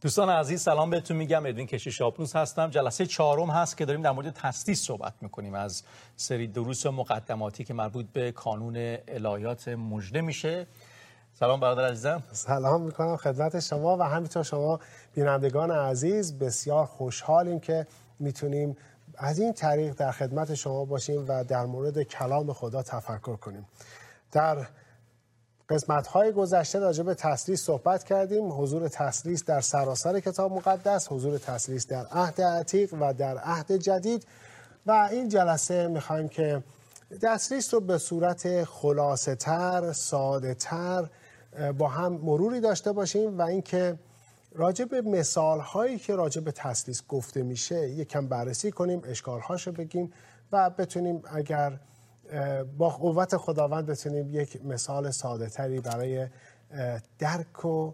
دوستان عزیز سلام بهتون میگم. ادوین کشیش‌آبنوس هستم. جلسه 4 هست که داریم در مورد تسلیس صحبت میکنیم از سری دروس مقدماتی که مربوط به کانون الهیات مژده میشه. سلام برادر عزیزم. سلام میکنم خدمت شما و همینطور شما بینندگان عزیز. بسیار خوشحالیم که میتونیم از این طریق در خدمت شما باشیم و در مورد کلام خدا تفکر کنیم. در قسمت‌های گذشته راجع به تسلیس صحبت کردیم، حضور تسلیس در سراسر کتاب مقدس، حضور تسلیس در عهد عتیق و در عهد جدید و این جلسه می‌خوایم که تسلیس رو به صورت خلاصه‌تر، ساده‌تر با هم مروری داشته باشیم و اینکه راجع به مثال‌هایی که راجع به تسلیس گفته میشه یکم بررسی کنیم، اشکال‌هاشو بگیم و بتونیم اگر با قوت خداوند بتونیم یک مثال ساده تری برای درک و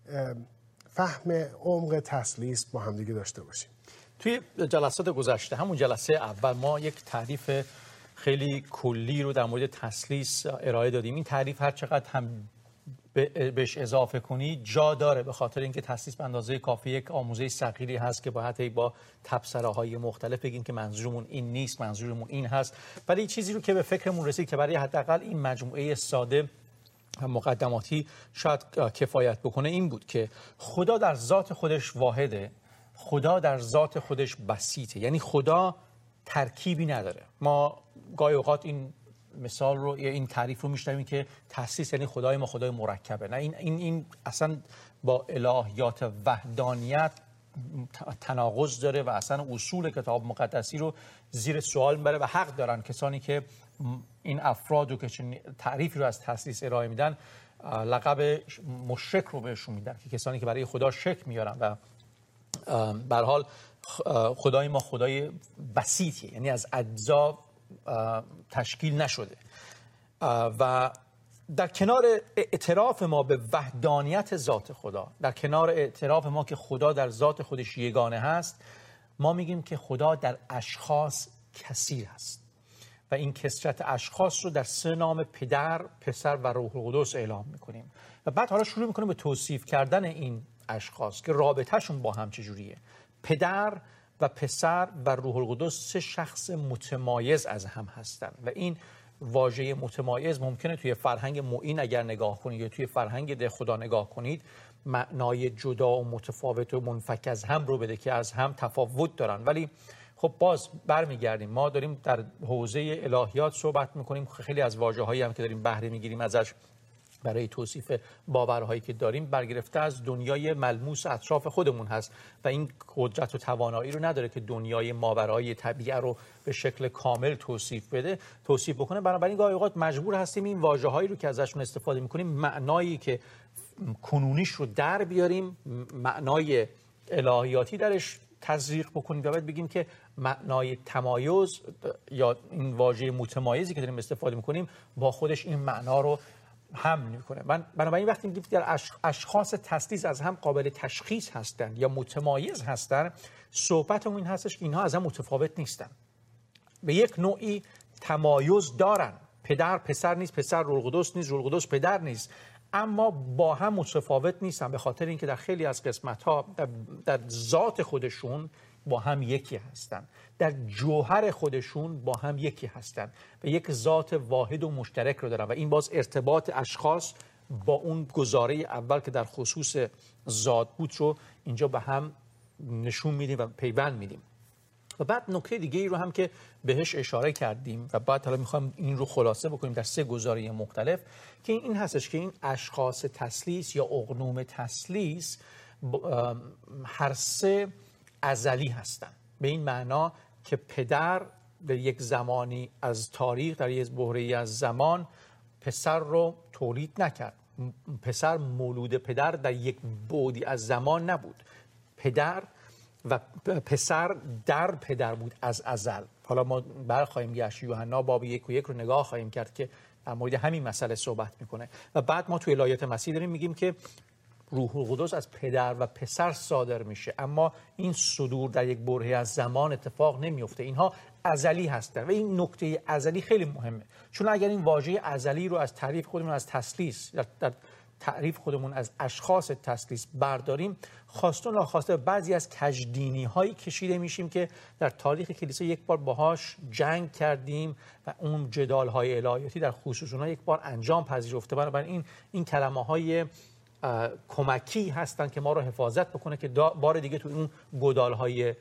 فهم عمق تسلیس با همدیگه داشته باشیم. توی جلسات گذشته همون جلسه اول ما یک تعریف خیلی کلی رو در مورد تسلیس ارائه دادیم. این تعریف هر چقدر هم بهش اضافه کنی جا داره، به خاطر اینکه تسلیس به اندازه کافی یک آموزه صغیری هست که باید با تبصره‌های مختلف بگیم که منظورمون این نیست، منظورمون این هست. ولی چیزی رو که به فکرمون رسید که برای حداقل این مجموعه ساده مقدماتی شاید کفایت بکنه این بود که خدا در ذات خودش واحده، خدا در ذات خودش بسیطه، یعنی خدا ترکیبی نداره. ما گاهی اوقات این مثال رو یا این تعریف رو میشنویم که تسلیس یعنی خدای ما خدای مرکبه. نه، این اصلا با الهیات وحدانیت تناقض داره و اصلا اصول کتاب مقدسی رو زیر سوال میبره و حق دارن کسانی که این افراد رو که تعریفی رو از تسلیس ارائه میدن لقب مشرک رو بهشون میدن، که کسانی که برای خدا شک میارن. و به هر حال خدای ما خدای بسیطیه، یعنی از اجزا تشکیل نشده. و در کنار اعتراف ما به وحدانیت ذات خدا، در کنار اعتراف ما که خدا در ذات خودش یگانه هست، ما میگیم که خدا در اشخاص کثیر هست و این کثرت اشخاص رو در 3 نام پدر، پسر و روح القدس اعلام میکنیم. و بعد حالا شروع میکنیم به توصیف کردن این اشخاص که رابطهشون با هم چجوریه. پدر و پسر و روح القدس 3 شخص متمایز از هم هستند و این واژه متمایز ممکنه توی فرهنگ معین اگر نگاه کنید یا توی فرهنگ ده خدا نگاه کنید معنای جدا و متفاوت و منفک از هم رو بده که از هم تفاوت دارن. ولی خب باز برمیگردیم، ما داریم در حوزه الهیات صحبت میکنیم، خیلی از واژه‌هایی هم که داریم بهره میگیریم ازش برای توصیف باورهایی که داریم برگرفته از دنیای ملموس اطراف خودمون هست و این قدرت و توانایی رو نداره که دنیای ماورای طبیعه رو به شکل کامل توصیف بکنه. بنابراین گاهی اوقات مجبور هستیم این واژه‌هایی رو که ازشون استفاده می‌کنیم معنایی که کنونیش رو در بیاریم، معنای الهیاتی درش تزریق بکنیم و بعد بگیم که معنای تمایز یا این واژه متمایزی که داریم استفاده می‌کنیم با خودش این معنا رو هم میکنه. بنابراین وقتی میگیم در اشخاص تسلیس از هم قابل تشخیص هستند یا متمایز هستند، صحبتمون این هستش که اینها از هم متفاوت نیستن، به یک نوعی تمایز دارن. پدر پسر نیست، پسر روح القدس نیست، روح القدس پدر نیست، اما با هم متفاوت نیستن به خاطر اینکه در خیلی از قسمت‌ها در ذات خودشون با هم یکی هستن، در جوهر خودشون با هم یکی هستن و یک ذات واحد و مشترک رو دارن و این باز ارتباط اشخاص با اون گزاره اول که در خصوص ذات بود رو اینجا به هم نشون میدیم و پیوند میدیم. و بعد نکته دیگه ای رو هم که بهش اشاره کردیم و بعد حالا میخوایم این رو خلاصه بکنیم در 3 گزاره مختلف که این هستش که این اشخاص تسلیس یا اقنوم تسلیس هر 3 ازلی هستند، به این معنا که پدر در یک زمانی از تاریخ، در یک بحره‌ای از زمان پسر رو تولید نکرد. پسر مولود پدر در یک بعدی از زمان نبود. پدر و پسر در پدر بود از ازل. حالا ما برخواهیم گشت، یوحنا باب 1 و 1 رو نگاه خواهیم کرد که در مورد همین مسئله صحبت میکنه. و بعد ما توی الهیات مسیح داریم میگیم که روح القدس از پدر و پسر صادر میشه، اما این صدور در یک برهه از زمان اتفاق نمیفته. اینها ازلی هستن و این نکته ازلی خیلی مهمه، چون اگر این واژه ازلی رو از تعریف خودمون از تسلیس در تعریف خودمون از اشخاص تثلیث برداریم، خواسته و ناخواسته بعضی از کژدینی هایی کشیده میشیم که در تاریخ کلیسا یک بار باهاش جنگ کردیم و اون جدال های الهیاتی در خصوص اونها یک بار انجام پذیرفته. بنابراین این کلمه های کمکی هستن که ما رو حفاظت بکنه که بار دیگه تو اون گدال های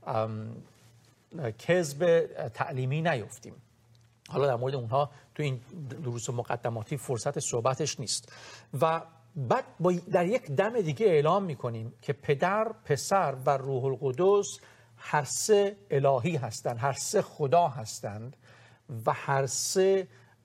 کذب تعلیمی نیفتیم. حالا در مورد اونها تو این دروس مقدماتی فرصت صحبتش نیست. و بعد در یک دم دیگه اعلام میکنیم که پدر، پسر و روح القدس هر سه الهی هستند، هر سه خدا هستند و هر سه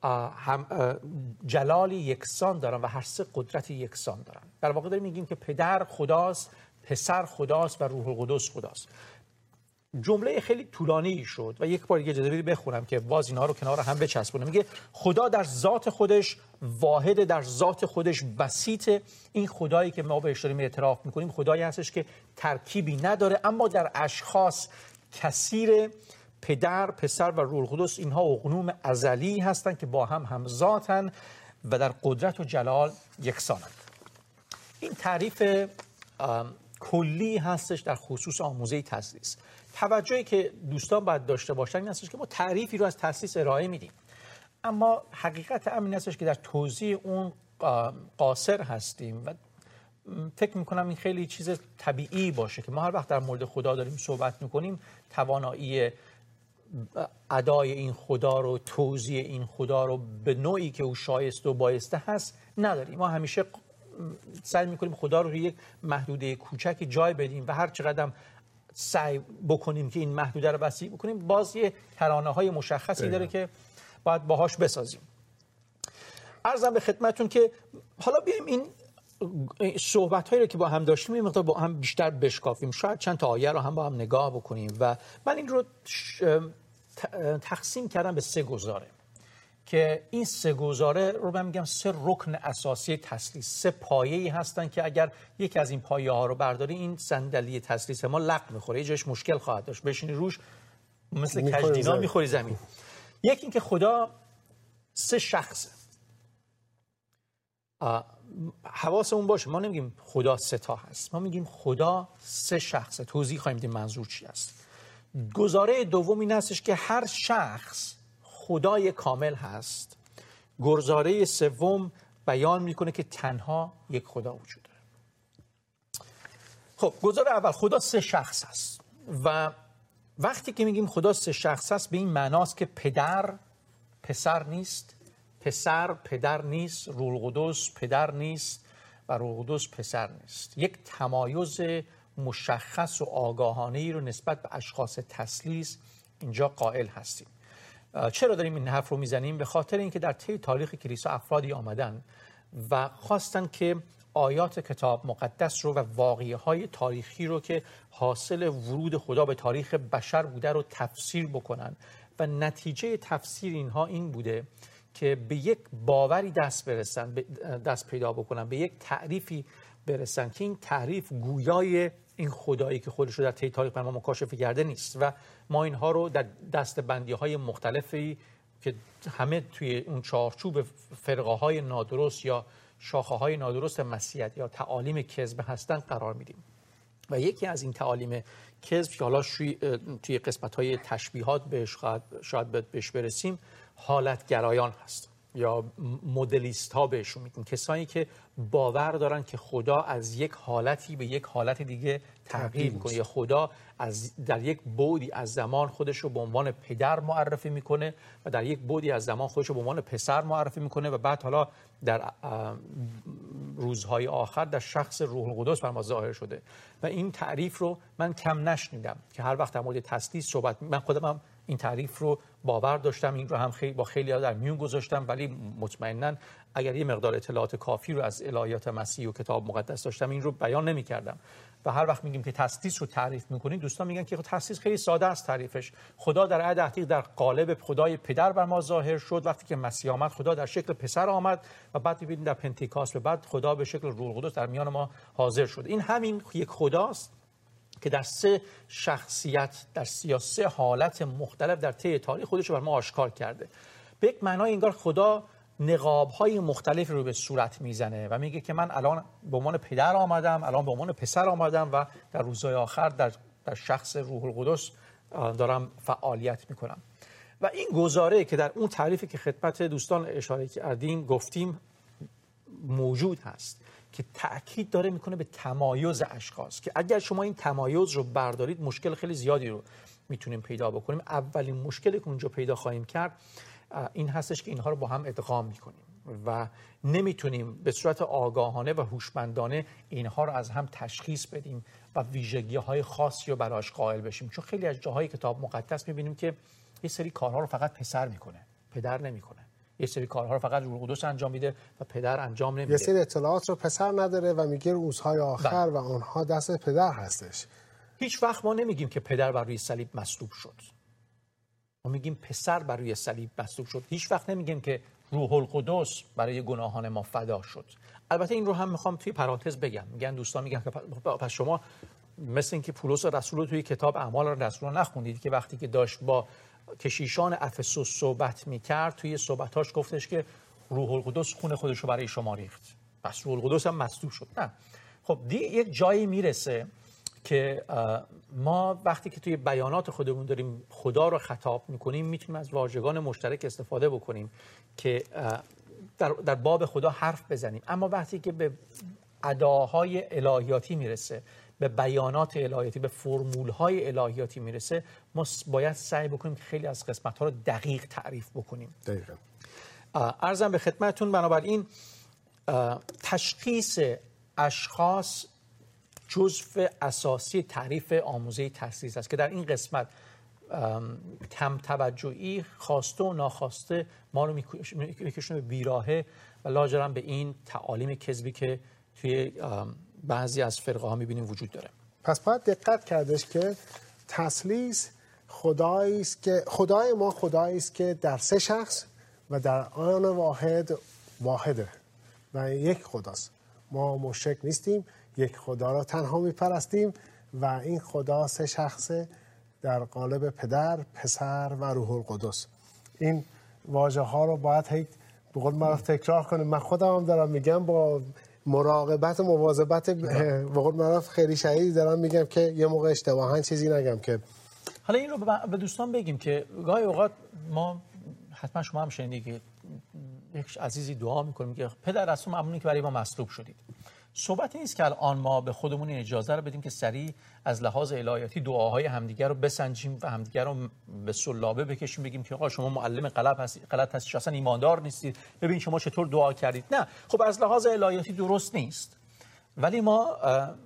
جلالی یکسان دارن و هر سه قدرتی یکسان دارن. در واقع داریم میگیم که پدر خداست، پسر خداست و روح القدس خداست. جمله خیلی طولانی شد و یک بار دیگه اجازه بدید بخونم که باز اینا رو کنار هم بچسبونم. میگه خدا در ذات خودش واحد، در ذات خودش بسیط. این خدایی که ما بهش داریم اعتراف میکنیم خدایی هستش که ترکیبی نداره، اما در اشخاص کثیر. پدر، پسر و روح القدس اینها اقنوم ازلی هستند که با هم همذاتن و در قدرت و جلال یکسانند. این تعریف کلی هستش در خصوص آموزه تثلیث. توجهی که دوستان باید داشته باشن این هستش که ما تعریفی رو از تثلیث ارائه میدیم، اما حقیقت امر این هستش که در توضیح اون قاصر هستیم و فکر میکنم این خیلی چیز طبیعی باشه که ما هر وقت در مورد خدا داریم صحبت میکنیم توانایی ادای این خدا رو، توضیح این خدا رو به نوعی که او شایسته و بایسته هست نداریم. ما همیشه سعی میکنیم خدا رو روی یک محدوده کوچکی جای بدیم و هر چقدر سعی بکنیم که این محدوده رو وسیع بکنیم باز یه ترانه‌های مشخصی داره که باید باهاش بسازیم. عرضم به خدمتتون که حالا بیایم این صحبت‌هایی رو که با هم داشتیم یه مقدار با هم بیشتر بشکافیم، شاید چند تا آیه رو هم با هم نگاه بکنیم. و من این رو تقسیم کردم به 3 گزاره که این 3 گزاره رو من میگم 3 رکن اساسی تثلیث، 3 پایه‌ای هستن که اگر یکی از این پایه‌ها رو برداری این صندلی تثلیث ما لق می‌خوره، یه جاش مشکل خواهد داشت، بشینی روش مثل کژدینا می‌خوری زمین. یکی این که خدا 3 شخصه. حواسمون باشه ما نمیگیم خدا 3 تا هست، ما میگیم خدا 3 شخصه. توضیح خواهیم دید منظور چی است. گزاره دوم این هستش که هر شخص خدای کامل هست. گزاره سوم بیان میکنه که تنها یک خدا وجود داره. خب گزاره اول خدا 3 شخص هست و وقتی که میگیم خدا 3 شخص هست به این معناست که پدر پسر نیست، پسر پدر نیست، روح القدس پدر نیست و روح القدس پسر نیست. یک تمایز مشخص و آگاهانه‌ای رو نسبت به اشخاص تثلیث اینجا قائل هستیم. چرا داریم این حرف رو میزنیم؟ به خاطر اینکه در طی تاریخ کلیسا افرادی آمدن و خواستن که آیات کتاب مقدس رو و واقعه‌های تاریخی رو که حاصل ورود خدا به تاریخ بشر بوده رو تفسیر بکنن و نتیجه تفسیر اینها این بوده که به یک باوری دست پیدا بکنن، به یک تعریفی برسن که این تعریف گویای این خدایی که خودش رو در طی تاریخ بر ما مکاشفه کرده نیست و ما اینها رو در دسته‌بندی‌های مختلفی که همه توی اون چارچوب فرقه‌های نادرست یا شاخه‌های نادرست مسیحیت یا تعالیم کذب هستن قرار میدیم. و یکی از این تعالیم کذب که حالا توی قسمت‌های تشبیهات شاید بهش برسیم حالتگرایان هست یا مدلیست ها بهشون میگیم، کسانی که باور دارن که خدا از یک حالتی به یک حالت دیگه تغییر میکنه یا خدا در یک بعدی از زمان خودش رو به عنوان پدر معرفی میکنه و در یک بعدی از زمان خودش رو به عنوان پسر معرفی میکنه و بعد حالا در روزهای آخر در شخص روح القدس بر ما ظاهر شده. و این تعریف رو من کم نشنیدم که هر وقت در مورد تثلیث صحبت، من خودم هم این تعریف رو باور داشتم، این رو هم با خیلی ها در میون گذاشتم، ولی مطمئناً اگر یه مقدار اطلاعات کافی رو از الهیات مسیح و کتاب مقدس داشتم این رو بیان نمی‌کردم. و هر وقت میگیم که تثلیث رو تعریف می‌کنیم دوستان میگن که تثلیث خیلی ساده است تعریفش. خدا در عهد عتیق در قالب خدای پدر بر ما ظاهر شد، وقتی که مسیح آمد خدا در شکل پسر آمد و بعد می‌بینیم در پنتیکاست به بعد خدا به شکل روح القدس در میان ما حاضر شد. این همین یک خداست که در 3 شخصیت در 3 حالت مختلف در طی تاریخ خودش رو بر ما آشکار کرده. به یک معنای انگار خدا نقاب‌های مختلف رو به صورت میزنه و میگه که من الان به عنوان پدر آمدم، الان به عنوان پسر آمدم و در روزهای آخر در شخص روح القدس دارم فعالیت میکنم. و این گزاره که در اون تعریفی که خدمت دوستان اشاره کردیم گفتیم موجود هست که تأکید داره میکنه به تمایز اشخاص، که اگر شما این تمایز رو بردارید مشکل خیلی زیادی رو میتونیم پیدا بکنیم. اولین مشکلی که اونجا پیدا خواهیم کرد این هستش که اینها رو با هم ادغام میکنیم و نمیتونیم به صورت آگاهانه و هوشمندانه اینها رو از هم تشخیص بدیم و ویژگی‌های خاصی رو براش قائل بشیم، چون خیلی از جاهای کتاب مقدس میبینیم که یه سری کارها رو فقط پسر میکنه، پدر نمیکنه. یه سری کارها رو فقط روح القدس انجام میده و پدر انجام نمیده. یه سری اطلاعات رو پسر نداره و میگه روزهای آخر و اونها دست پدر هستش. هیچ وقت ما نمیگیم که پدر بر روی صلیب مصلوب شد، ما میگیم پسر بر روی صلیب مصلوب شد. هیچ وقت نمیگیم که روح القدس برای گناهان ما فدا شد. البته این رو هم میخوام توی پرانتز بگم، میگن دوستان میگن که پس شما مثل اینکه پولس رسول رو توی کتاب اعمال رسول نخوندید که وقتی که داشت با کشیشان افسوس صحبت میکرد توی صحبتاش گفتش که روح القدس خون خودش رو برای شما ریخت، پس روح القدس هم مصلوب شد. نه، خب یک جایی میرسه که ما وقتی که توی بیانات خودمون داریم خدا رو خطاب میکنیم میتونیم از واژگان مشترک استفاده بکنیم که در باب خدا حرف بزنیم، اما وقتی که به اداهای الهیاتی میرسه، به بیانات الهیاتی، به فرمولهای الهیاتی میرسه، ما باید سعی بکنیم که خیلی از قسمت‌ها رو دقیق تعریف بکنیم. دقیقاً. عرضم به خدمتتون بنابراین تشخیص اشخاص جزء اساسی تعریف آموزه تثلیث است که در این قسمت کم توجهی خواسته و ناخواسته ما رو میکشونه به بیراهه و لاجرم به این تعالیم کذبی که توی بعضی از فرقه ها میبینیم وجود داره. پس باید دقت کردش که تثلیث خدایی است که خدای ما خدایی است که در سه شخص و در آن واحده و یک خداست. ما مشرک نیستیم، یک خدا را تنها میپرستیم و این خدا سه شخصه در قالب پدر، پسر و روح القدس. این واژه ها رو باید به قول معروف تکرار کنیم. من خودم هم دارم میگم با مراقبت و مواظبت به قول معروف خیلی شدید دارم میگم که یه موقع اشتباهاً چیزی نگم. که حالا این رو به دوستان بگیم که گاهی اوقات ما حتما شما هم شنیدید که یک عزیزی دعا میکنیم که پدر از تو ممنونی که برای ما مصلوب شدید. صحبت نیست که الان ما به خودمون این اجازه رو بدیم که سریع از لحاظ الهیاتی دعاهای همدیگر رو بسنجیم و همدیگر رو به سلابه بکشیم، بگیم که آقا شما معلم غلط هستید، اصلا ایماندار نیستید، ببین شما چطور دعا کردید. نه، خب از لحاظ الهیاتی درست نیست، ولی ما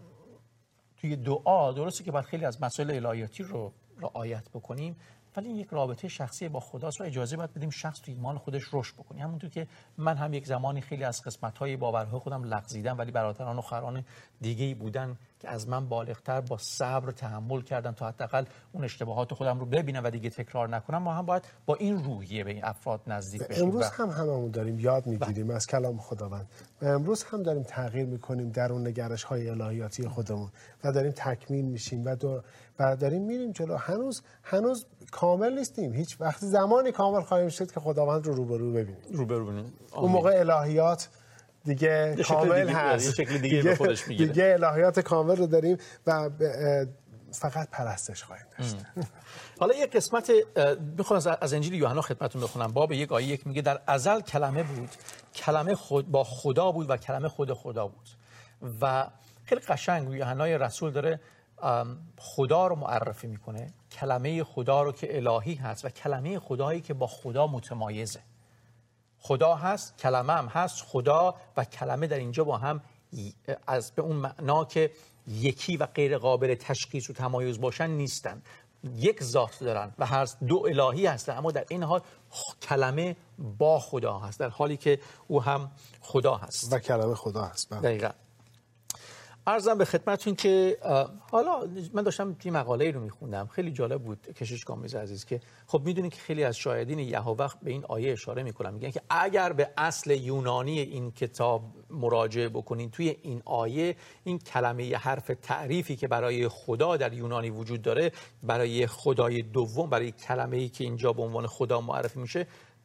توی دعا درسته که باید خیلی از مسائل الهیاتی رو رعایت بکنیم، ولی یک رابطه شخصی با خداست و اجازه باید بدیم شخص تو ایمان خودش رشد بکنه. همونطور که من هم یک زمانی خیلی از قسمت‌های باورهای خودم لغزیدم، ولی برادران و خواهران دیگه‌ای بودن که از من بالغتر با صبر تحمل کردن تا حداقل اون اشتباهات خودم رو ببینم و دیگه تکرار نکنم. ما هم باید با این روحیه به این افراد نزدیک بشیم. امروز هم هممون داریم یاد میگیریم از کلام خداوند و امروز هم داریم تغییر میکنیم در اون نگرش‌های الهیاتی خودمون و داریم تکمیل میشیم و داریم میریم جلو. هنوز کامل نیستیم. هیچ وقت زمانی کامل خواهیم شد که خداوند رو روبرو ببینیم. اون موقع الهیات دیگه کامل هست، یه شکل دیگه به خودش میگیره. دیگه الهیات کامل رو داریم و فقط پرستش خواهیم داشت. حالا یک قسمت میخوام از انجیل یوحنا خدمتتون بخونم. باب 1 آیه 1 میگه در ازل کلمه بود، کلمه با خدا بود و کلمه خود خدا بود. و خیلی قشنگ یوحنای رسول داره خدا رو معرفی میکنه، کلمه خدا رو که الهی هست و کلمه خدایی که با خدا متمایزه. خدا هست، کلمه هم هست، خدا و کلمه در اینجا با هم از به اون معنا که یکی و غیر قابل تشخیص و تمایز باشن نیستن، یک ذات دارن و هر دو الهی هستن، اما در این حال کلمه با خدا هست، در حالی که او هم خدا هست و کلمه خدا هست. دقیقاً. عرضم به خدمتتون که حالا من داشتم این مقاله رو میخوندم، خیلی جالب بود کشیش کامیز عزیز، که خب میدونید که خیلی از شاهدین یهوه به این آیه اشاره میکنن، میگن که اگر به اصل یونانی این کتاب مراجعه بکنین، توی این آیه این کلمه حرف تعریفی که برای خدا در یونانی وجود داره، برای خدای دوم، برای کلمه‌ای که اینجا به عنوان خدا معرفی میشه،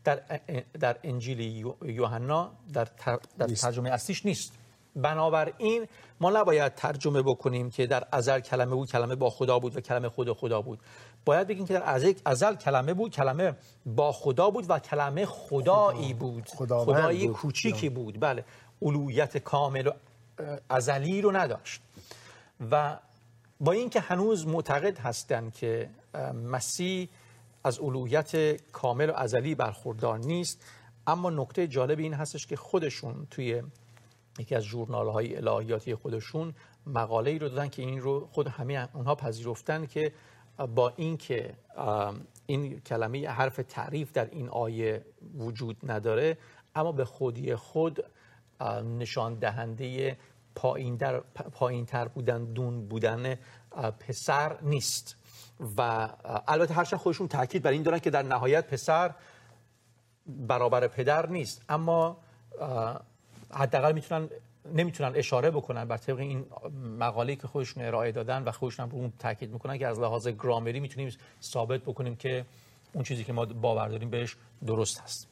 در انجیل یوحنا در ترجمه اصلیش نیست. بنابراین ما نباید ترجمه بکنیم که در ازل کلمه بود، کلمه با خدا بود و کلمه خدا بود. باید بگیم که در ازل کلمه بود، کلمه با خدا بود و کلمه خدایی بود، خدایی کوچیکی بود. بله، الوهیت کامل و ازلی رو نداشت. و با اینکه هنوز معتقد هستند که مسیح از الوهیت کامل و ازلی برخوردار نیست، اما نکته جالب این هستش که خودشون توی یکی از ژورنال‌های الهیاتی خودشون مقاله‌ای رو دادن که این رو خود همه اونها پذیرفتن که با اینکه این کلمه حرف تعریف در این آیه وجود نداره، اما به خودی خود نشان دهنده پایین‌تر بودن، دون بودن پسر نیست. و البته هرچند خودشون تاکید بر این دارن که در نهایت پسر برابر پدر نیست، اما حداقل نمیتونن اشاره بکنن بر طبق این مقاله‌ای که خودشون ارائه دادن و خودشون رو اون تاکید میکنن که از لحاظ گرامری میتونیم ثابت بکنیم که اون چیزی که ما باور داریم بهش درست هست.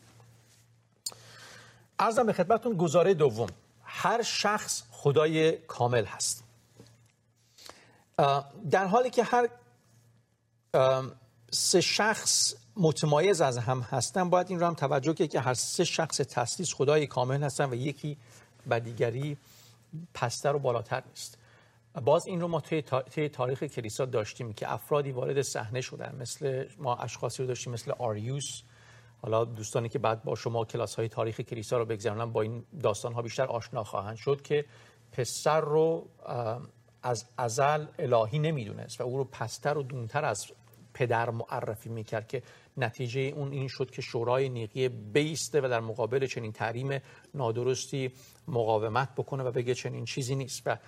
عرضم به خدمتتون گزاره دوم، هر شخص خدای کامل هست. در حالی که هر سه شخص متمایز از هم هستن، باید این رو هم توجه کنید که هر سه شخص تثلیث خدای کامل هستن و یکی بر دیگری پستر و بالاتر نیست. باز این رو ما طی تاریخ کلیسا داشتیم که افرادی وارد صحنه شدن، مثل ما اشخاصی رو داشتیم مثل آریوس. حالا دوستانی که بعد با شما کلاس‌های تاریخ کلیسا رو بگذرونن با این داستان‌ها بیشتر آشنا خواهند شد که پسر رو از ازل الهی نمیدونست و او رو پستر و دونتر از پدر معرفی میکرد که نتیجه اون این شد که شورای نیقیه بیسته و در مقابل چنین تحریم نادرستی مقاومت بکنه و بگه چنین چیزی نیست و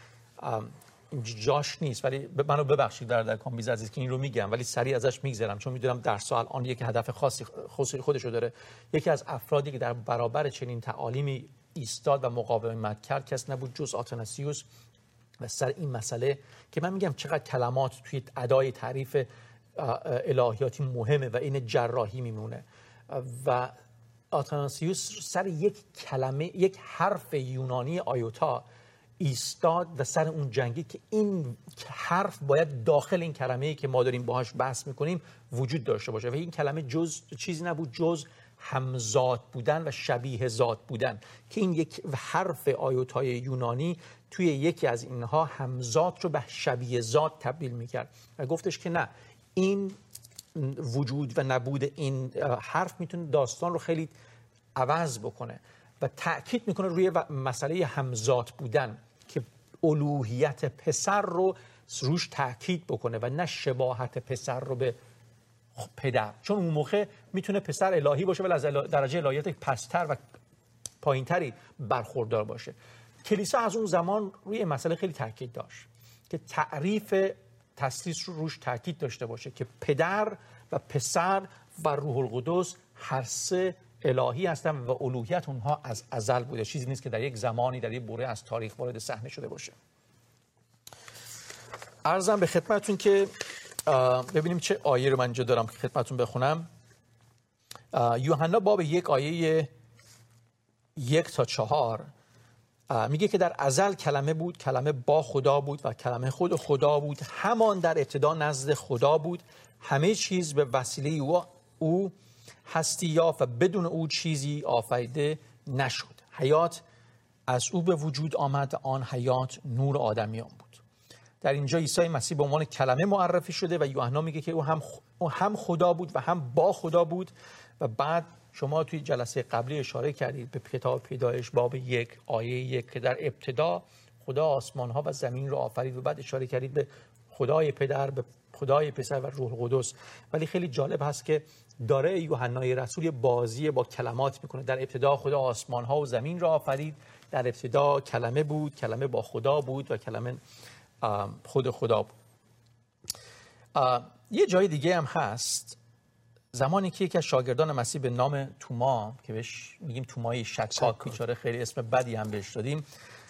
جاش نیست. ولی منو ببخشید در کامبیز عزیز که این رو میگم، ولی سریع ازش میگذرم چون میدونم درس الان یک هدف خاصی خودشو داره. یکی از افرادی که در برابر چنین تعالیمی ایستاد و مقاومت کرد کس نبود جز آتناسیوس. و سر این مسئله که من میگم چقدر کلمات توی ادای تعریف الهیاتی مهمه و این جراحی میمونه، و آتناسیوس سر یک کلمه، یک حرف یونانی آیوتا ایستاد و سر اون جنگی که این حرف باید داخل این کلمه‌ای که ما داریم باهاش بحث میکنیم وجود داشته باشه و این کلمه جز چیزی نبود جز همزاد بودن و شبیه ذات بودن، که این یک حرف آیوتای یونانی توی یکی از اینها همزاد رو به شبیه ذات تبدیل میکرد و گفتش که نه، این وجود و نبود این حرف میتونه داستان رو خیلی عوض بکنه و تأکید میکنه روی مسئله همزاد بودن که الوهیت پسر رو روش تأکید بکنه و نه شباهت پسر رو به پدر، چون اون موقع میتونه پسر الهی باشه ولی از درجه الهیت پستر و پایینتری برخوردار باشه. کلیسا از اون زمان روی مسئله خیلی تأکید داشت که تعریف تثلیث رو روش تأکید داشته باشه که پدر و پسر و روح القدس هر سه الهی هستن و الوهیت اونها از ازل بوده، چیزی نیست که در یک زمانی در یک دوره از تاریخ وارد صحنه شده باشه. عرضم به خدمتتون که ببینیم چه آیه رو من اینجا دارم که خدمتتون بخونم. یوحنا باب 1 آیه 1 تا 4 میگه که در ازل کلمه بود، کلمه با خدا بود و کلمه خود خدا بود، همان در ابتدا نزد خدا بود، همه چیز به وسیله او هستی یافت و بدون او چیزی آفریده نشد. حیات از او به وجود آمد، آن حیات نور آدمیان بود. در اینجا عیسی مسیح به عنوان کلمه معرفی شده و یوحنا میگه که او هم خدا بود و هم با خدا بود. و بعد شما توی جلسه قبلی اشاره کردید به کتاب پیدایش باب 1 آیه 1 که در ابتدا خدا آسمان ها و زمین رو آفرید و بعد اشاره کردید به خدای پدر، به خدای پسر و روح القدس. ولی خیلی جالب هست که داره یوحنای رسول بازی با کلمات میکنه. در ابتدا خدا آسمان ها و زمین رو آفرید، در ابتدا کلمه بود، کلمه با خدا بود و کلمه خود خدا بود. یه جای دیگه هم هست، زمانی که یکی از شاگردان مسیح به نام توما که بهش میگیم تومای شکاک، بیچاره خیلی اسم بدی هم بهش دادیم،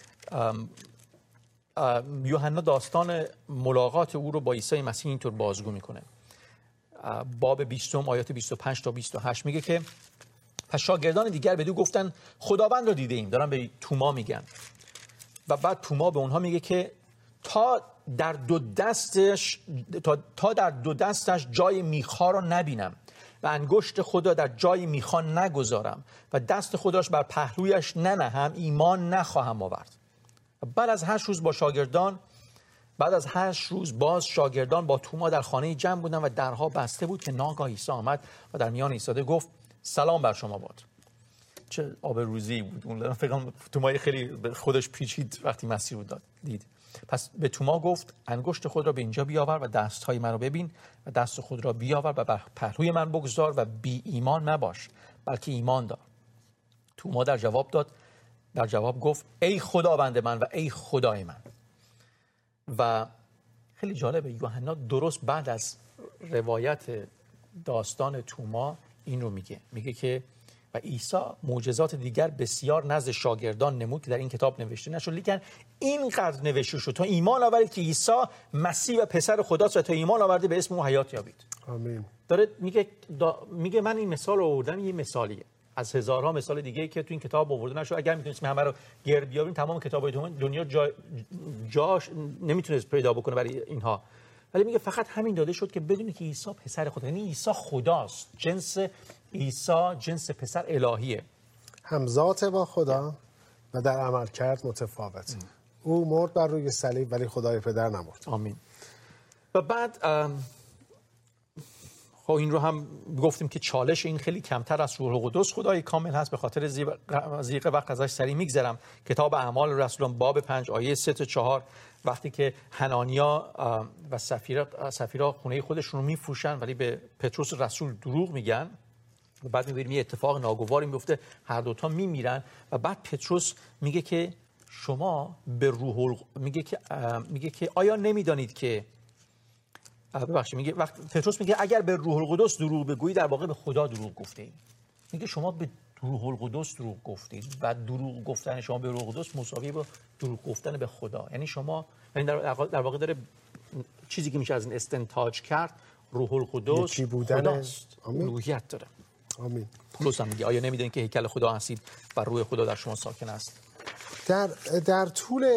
یوحنا داستان ملاقات او رو با عیسی مسیح اینطور بازگو میکنه. باب 20 آیات 25 تا 28 میگه که پس شاگردان دیگر به او گفتن خداوند را دیده ایم. دارن به توما میگن. و بعد توما به اونها میگه که تا در دو دستش جای میخا را نبینم و انگشت خدا در جای میخا نگذارم و دست خودش بر پهلویش ننهم، ایمان نخواهم آورد. بعد از 8 روز باز شاگردان با توما در خانه جمع بودن و درها بسته بود که ناگاه عیسی آمد و در میان ایستاده گفت سلام بر شما باد. چه آبروریزی بود اون. فکر کنم توما خیلی به خودش پیچید وقتی مسیح رو دید. پس به توما گفت انگشت خود را به اینجا بیاور و دستهای من را ببین و دست خود را بیاور و بر پهلوی من بگذار و بی ایمان مباش بلکه ایمان دار. توما در جواب گفت ای خداوند من و ای خدای من. و خیلی جالبه یوحنا درست بعد از روایت داستان توما این رو میگه که و عیسی معجزات دیگر بسیار نزد شاگردان نمود که در این کتاب نوشته نشد، لیکن اینقدر نوشته شد تا ایمان آورید که عیسی مسیح و پسر خداست و تا ایمان آورده به اسم او حیات یابید. آمین. داره میگه من این مثال رو آوردم، یه مثالیه از هزارها مثال دیگه که تو این کتاب آورده نشد. اگر میتونستیم همه رو گرد بیاوریم تمام کتابای دنیا جاش نمیتونست پیدا بکنه برای اینها، ولی میگه فقط همین داده شد که بدونی که عیسی پسر خدا، یعنی عیسی خداست. جنس عیسی جنس پسر الهیه، همذات با خدا و در عمل کرد متفاوت. او مرد بر روی صلیب ولی خدای پدر نمرد. آمین. و بعد خب این رو هم گفتیم که چالش این خیلی کمتر از روح القدس خدای کامل هست، به خاطر ضیق وقت ازش سریع میگذرم. کتاب اعمال رسولان باب 5 آیه 3 تا 4 وقتی که حنانیا و سفیرا خونه خودشون رو میفروشن ولی به پتروس رسول دروغ میگن و بعد میبینیم یه اتفاق ناگواری میفته، هر دوتا میمیرن و بعد پتروس میگه که شما به میگه که آیا نمیدانید که پتروس میگه اگر به روح القدس دروغ بگویی در واقع به خدا دروغ گفتید. میگه شما به روح القدس دروغ گفتید و دروغ گفتن شما به روح القدس مساوی با دروغ گفتن به خدا. یعنی شما در واقع داره چیزی که میشه از این استنتاج کرد روح القدس خداست، الوهیت داره. آمین. پولس هم میگه آیا نمیدونید که هیکل خدا هستید و روح خدا در شما ساکن است. در طول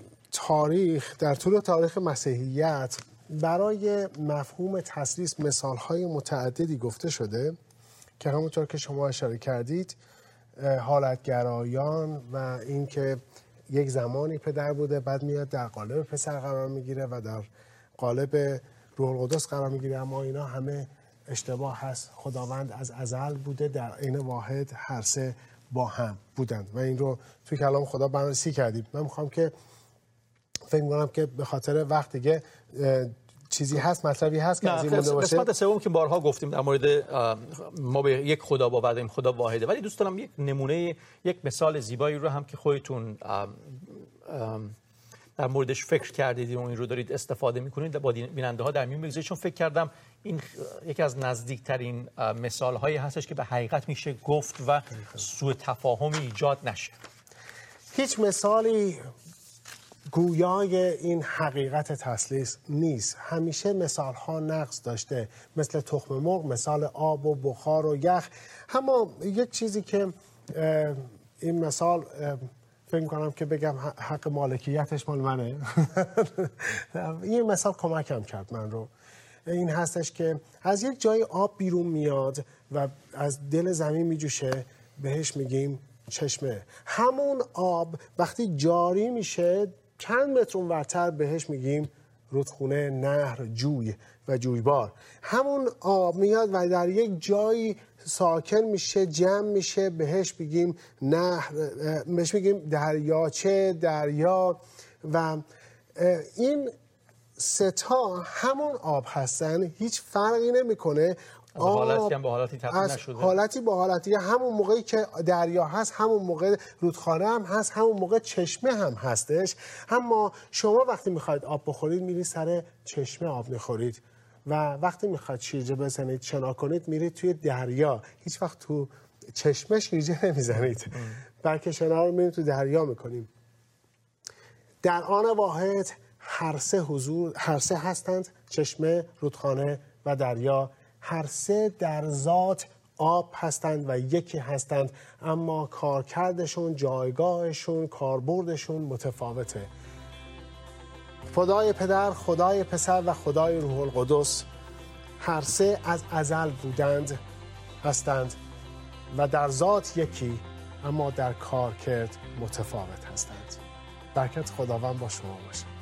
تاریخ مسیحیت برای مفهوم تثلیث مثال‌های متعددی گفته شده که همونطور که شما اشاره کردید حالتگرایان و اینکه یک زمانی پدر بوده بعد میاد در قالب پسر قرار میگیره و در قالب روح القدس قرار میگیره، اما اینا همه اشتباه هست. خداوند از ازل بوده، در عین واحد هر سه با هم بودند و این رو توی کلام خدا بررسی کردیم. من میخوام که فکر می‌کنم که به خاطر وقت دیگه چیزی هست، مطلبی هست که از این مونده باشه. قسمت سوم که بارها گفتیم در مورد ما به یک خدا باور داریم، خدا واحده، ولی دوست دارم یک نمونه، یک مثال زیبایی رو هم که خودتون در موردش فکر کردید و این رو دارید استفاده می‌کنید با بیننده ها در میون بگذارید، چون فکر کردم این یکی از نزدیکترین مثال هایی هستش که به حقیقت میشه گفت و سوء تفاهمی ایجاد نشه. هیچ مثالی گویای این حقیقت تثلیث نیست. همیشه مثال ها نقص داشته، مثل تخم مرغ، مثال آب و بخار و یخ. اما یک چیزی که این مثال فکر کنم که بگم حق مالکیتش مال منه این مثال کمکم کرد من رو. این هستش که از یک جای آب بیرون میاد و از دل زمین میجوشه، بهش میگیم چشمه. همون آب وقتی جاری میشه چند متر اونورتر بهش میگیم رودخونه، نهر، جوی و جویبار. همون آب میاد و در یک جایی ساکن میشه، جمع میشه، بهش بگیم نهر، بهش میگیم دریاچه، دریا. و این ستا همون آب هستن، هیچ فرقی نمیکنه. حالتی هم به حالتی تبدیل نشده، حالتی با حالتی، همون موقعی که دریا هست همون موقع رودخانه هم هست، همون موقع چشمه هم هستش. اما شما وقتی میخواید آب بخورید میرید سر چشمه آب میخورید و وقتی میخواید شیرجه بزنید شنا کنید میرید توی دریا. هیچ وقت تو چشمه شیرجه نمیزنید، بلکه شنا رو میرید تو دریا میکنیم. در آن واحد هر سه هستند، چشمه، رودخانه و دریا. هر سه در ذات آب هستند و یکی هستند، اما کارکردشون، جایگاهشون، کاربردشون متفاوته. خدای پدر، خدای پسر و خدای روح القدس هر سه از ازل بودند، هستند و در ذات یکی، اما در کارکرد متفاوت هستند. برکت خداوند با شما باشه.